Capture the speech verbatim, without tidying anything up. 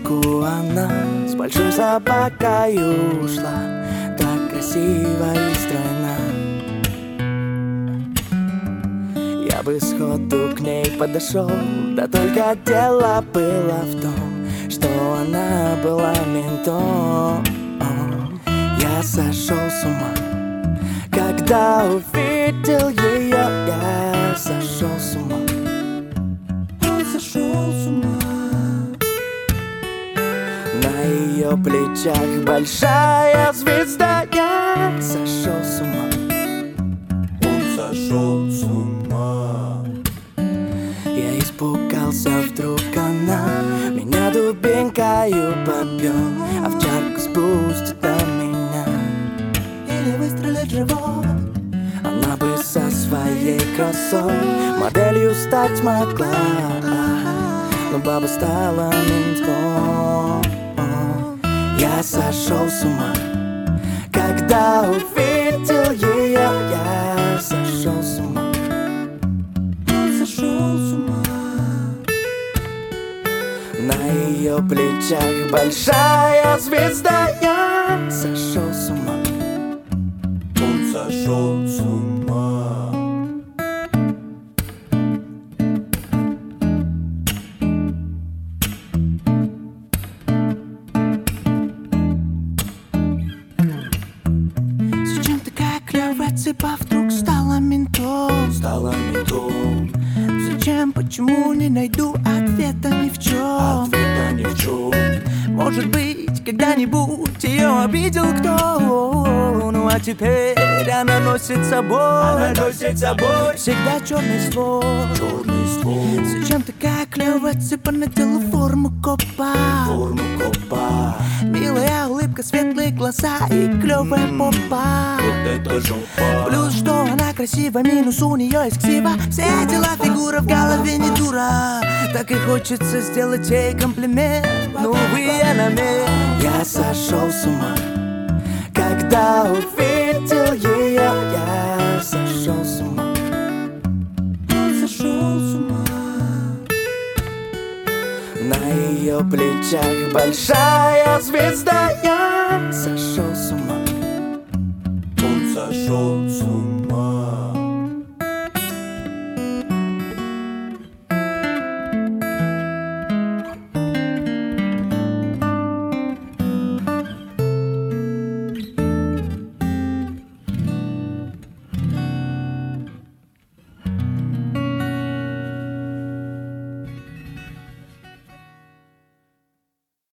дорожку она с большой собакой ушла, так красиво и стройно. Я бы сходу к ней подошел, да только дело было в том, что она была ментом. Я сошел с ума, когда увидел ее. Я сошел с ума, он сошел с ума. На ее плечах большая звезда. Я сошел с ума, он сошел с ума. Я испугался, вдруг она меня дубинкою побьет, а в чарку спустит до меня или выстрелит в живот. Она бы со своей красой моделью стать могла, но баба стала ментом. Я сошел с ума, когда увидел ее. Я сошел с ума, он сошел с ума. На ее плечах большая звезда. Я сошел с ума, он сошел с ума. Зачем такая клевая цыпа вдруг стала ментом? Стала ментом. Зачем, почему, не найду ответа ни в чем. Ответа ни в чем. Может быть, когда-нибудь ее обидел кто. Ну а теперь она носит с собой, она носит с собой всегда черный ствол. Черный ствол. Зачем такая клевая цыпа надела форму копа? Форму копа. Милая улыбка, светлые глаза и клевая попа. Вот это жопа. Плюс, что она красива, минус у нее есть ксива. Все дела, фигура в голове не дура. Так и хочется сделать ей комплимент, но увы, она мне. Я сошел с ума, когда увидел ее. Я сошел с ума, он сошел с ума. На ее плечах большая звезда. Я сошел